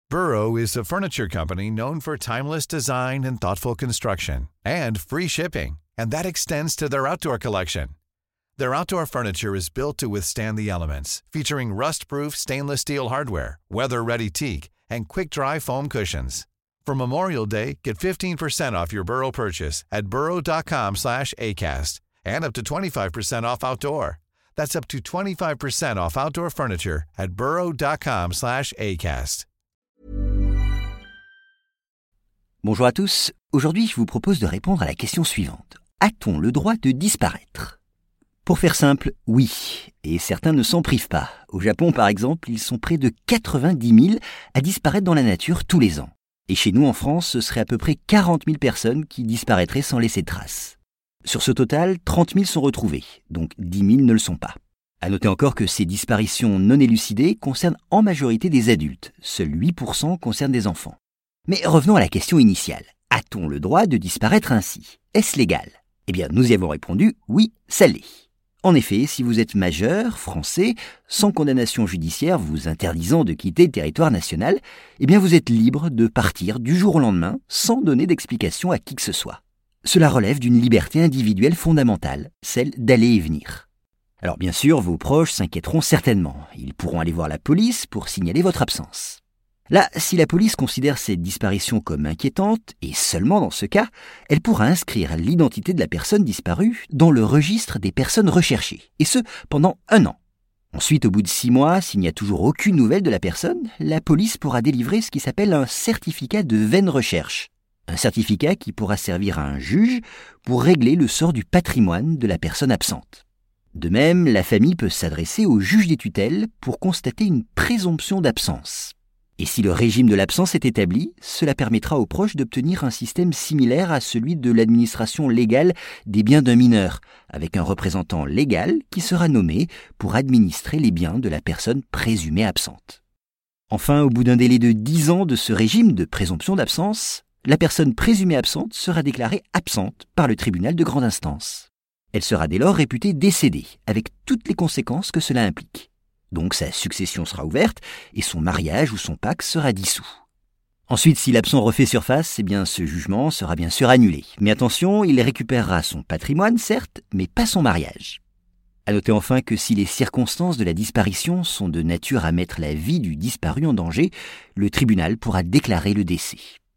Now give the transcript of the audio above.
Burrow is a furniture company known for timeless design and thoughtful construction, and free shipping, and that extends to their outdoor collection. Their outdoor furniture is built to withstand the elements, featuring rust-proof stainless steel hardware, weather-ready teak, and quick-dry foam cushions. For Memorial Day, get 15% off your Burrow purchase at burrow.com/acast, and up to 25% off outdoor. That's up to 25% off outdoor furniture at burrow.com/acast. Bonjour à tous, aujourd'hui je vous propose de répondre à la question suivante. A-t-on le droit de disparaître ? Pour faire simple, oui, et certains ne s'en privent pas. Au Japon par exemple, ils sont près de 90 000 à disparaître dans la nature tous les ans. Et chez nous en France, ce serait à peu près 40 000 personnes qui disparaîtraient sans laisser de traces. Sur ce total, 30 000 sont retrouvés, donc 10 000 ne le sont pas. À noter encore que ces disparitions non élucidées concernent en majorité des adultes, seuls 8% concernent des enfants. Mais revenons à la question initiale. A-t-on le droit de disparaître ainsi ? Est-ce légal ? Eh bien, nous y avons répondu, oui, ça l'est. En effet, si vous êtes majeur, français, sans condamnation judiciaire vous interdisant de quitter le territoire national, eh bien vous êtes libre de partir du jour au lendemain sans donner d'explication à qui que ce soit. Cela relève d'une liberté individuelle fondamentale, celle d'aller et venir. Alors bien sûr, vos proches s'inquiéteront certainement. Ils pourront aller voir la police pour signaler votre absence. Là, si la police considère cette disparition comme inquiétante, et seulement dans ce cas, elle pourra inscrire l'identité de la personne disparue dans le registre des personnes recherchées, et ce, pendant 1 an. Ensuite, au bout de 6 mois, s'il n'y a toujours aucune nouvelle de la personne, la police pourra délivrer ce qui s'appelle un certificat de vaine recherche. Un certificat qui pourra servir à un juge pour régler le sort du patrimoine de la personne absente. De même, la famille peut s'adresser au juge des tutelles pour constater une présomption d'absence. Et si le régime de l'absence est établi, cela permettra aux proches d'obtenir un système similaire à celui de l'administration légale des biens d'un mineur, avec un représentant légal qui sera nommé pour administrer les biens de la personne présumée absente. Enfin, au bout d'un délai de 10 ans de ce régime de présomption d'absence, la personne présumée absente sera déclarée absente par le tribunal de grande instance. Elle sera dès lors réputée décédée, avec toutes les conséquences que cela implique. Donc sa succession sera ouverte et son mariage ou son pacte sera dissous. Ensuite, si l'absent refait surface, eh bien ce jugement sera bien sûr annulé. Mais attention, il récupérera son patrimoine, certes, mais pas son mariage. À noter enfin que si les circonstances de la disparition sont de nature à mettre la vie du disparu en danger, le tribunal pourra déclarer le décès.